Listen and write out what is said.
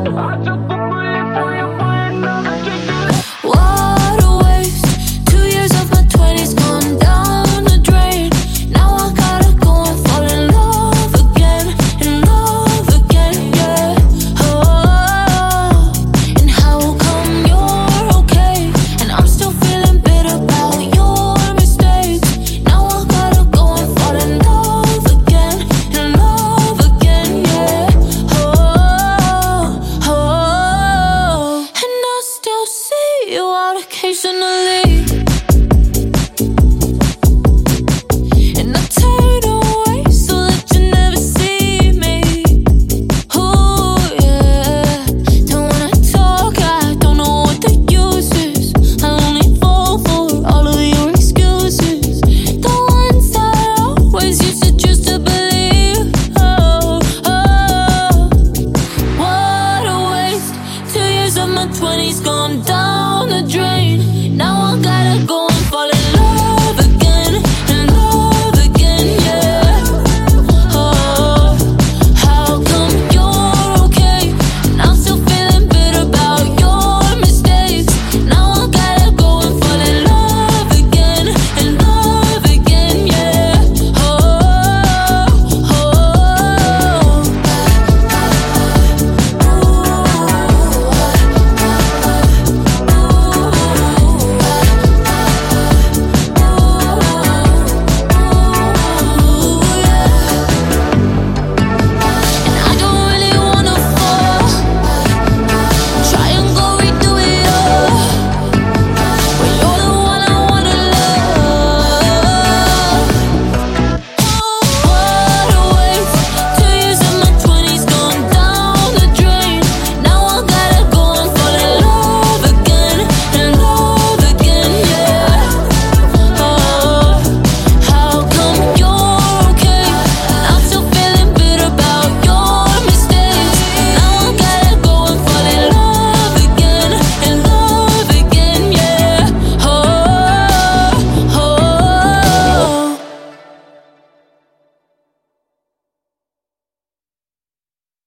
I took the bullet for you, but I never take it. What a waste. 2 years of my 20s gone down the drain. Now I gotta go and fall in love again, yeah. Oh, and how come you're okay and I'm still feeling bitter about your mistakes? Now I gotta go and fall in love again, yeah. Oh, and I still see you out occasionally. And I turn away so that you never see me. Oh yeah, don't wanna talk, I don't know what the use is. I only fall for all of your excuses, the ones I always used to choose to believe. Oh, what a waste. 2 years of my 20s gone down